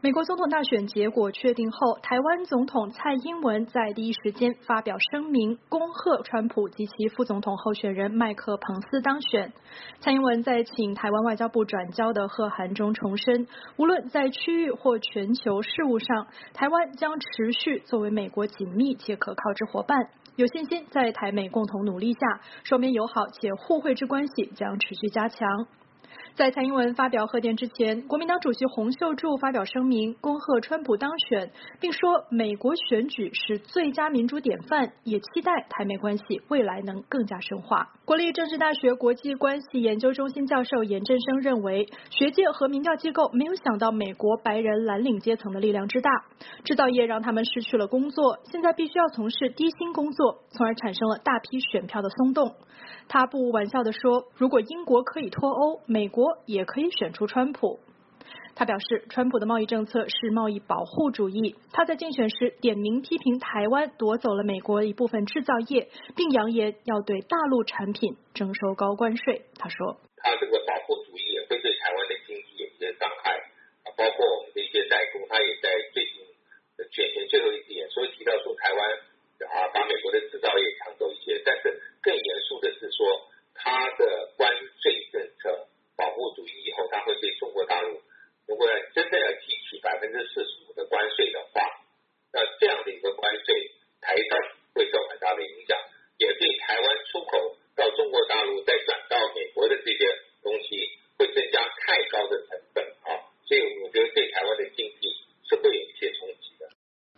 美国总统大选结果确定后，台湾总统蔡英文在第一时间发表声明，恭贺川普及其副总统候选人麦克彭斯当选。蔡英文在请台湾外交部转交的贺函中重申，无论在区域或全球事务上，台湾将持续作为美国紧密且可靠之伙伴，有信心在台美共同努力下，双边友好且互惠之关系将持续加强。在蔡英文发表贺电之前，国民党主席洪秀柱发表声明，恭贺川普当选，并说美国选举是最佳民主典范，也期待台美关系未来能更加深化。国立政治大学国际关系研究中心教授严振声认为，学界和民调机构没有想到美国白人蓝领阶层的力量之大，制造业让他们失去了工作，现在必须要从事低薪工作，从而产生了大批选票的松动。他不无玩笑地说，如果英国可以脱欧，美国也可以选出川普。他表示，川普的贸易政策是贸易保护主义。他在竞选时点名批评台湾夺走了美国一部分制造业，并扬言要对大陆产品征收高关税。他说， 他这个保护主义也会对台湾的经济有一些伤害，包括我们的一些代工，他也在最近的选前最后一点所以提到说台湾把美国的制造业抢走一些，但是更严肃的是说，他的关税政策保护主义以后，他会对中国大陆，如果真的要提起45%的关税的话，那这样的一个关税，台商会受很大的影响，也对台湾出口到中国大陆再转到美国的这些东西，会增加太高的成本所以我觉得对台湾的经济是会有一些冲击的。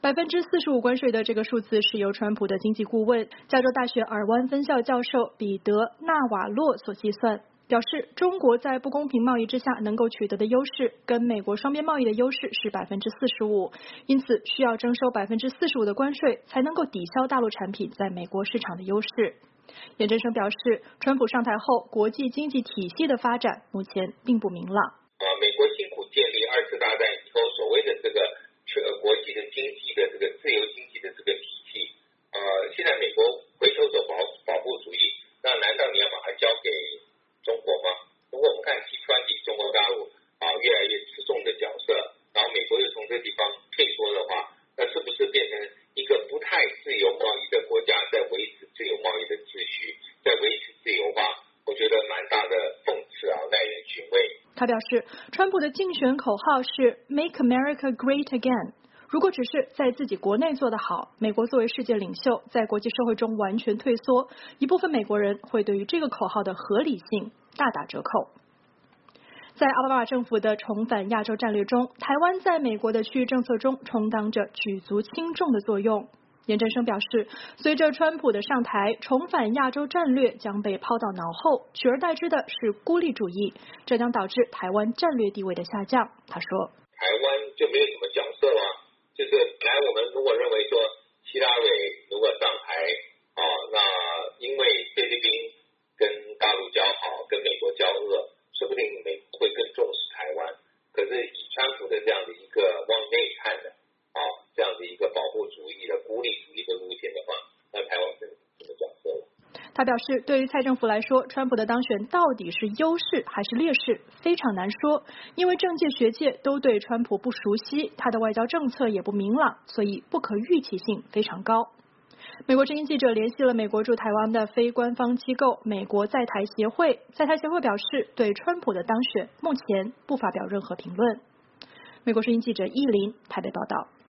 45%关税的这个数字是由川普的经济顾问、加州大学尔湾分校教授彼得·纳瓦洛所计算，表示中国在不公平贸易之下能够取得的优势，跟美国双边贸易的优势是45%，因此需要征收45%的关税，才能够抵消大陆产品在美国市场的优势。严振声表示，川普上台后，国际经济体系的发展目前并不明朗。 美国辛苦建立2次大战以后所谓的这个国际的经济的这个自由经济的这个体系，现在美国回头走保护主义，那难道你要把它交给中国吗？如果我们看G20中国大陆越来越持重的角色，然后美国又从这个地方退缩的话，那是不是变成一个不太自由贸易的国家，在维持自由贸易的秩序，在维持自由化？我觉得蛮大的讽刺耐人寻味。 他表示，川普的竞选口号是 Make America Great Again。如果只是在自己国内做得好，美国作为世界领袖，在国际社会中完全退缩，一部分美国人会对于这个口号的合理性大打折扣。在奥巴马政府的重返亚洲战略中，台湾在美国的区域政策中充当着举足轻重的作用。严振声表示，随着川普的上台，重返亚洲战略将被抛到脑后，取而代之的是孤立主义，这将导致台湾战略地位的下降。他说， 台湾就没有什么角色了，就是本来我们如果认为说希拉蕊如果上台那因为菲律宾跟大陆交好，跟美国交恶，说不定美国会更重视台湾。可是以川普的这样的一个往内看的这样的一个保护主义的孤立主义的路线的话，那台湾是什么角色了？ 他表示，对于蔡政府来说，川普的当选到底是优势还是劣势，非常难说，因为政界学界都对川普不熟悉，他的外交政策也不明朗，所以不可预期性非常高。美国之音记者联系了美国驻台湾的非官方机构美国在台协会，在台协会表示，对川普的当选目前不发表任何评论。美国之音记者依林台北报道。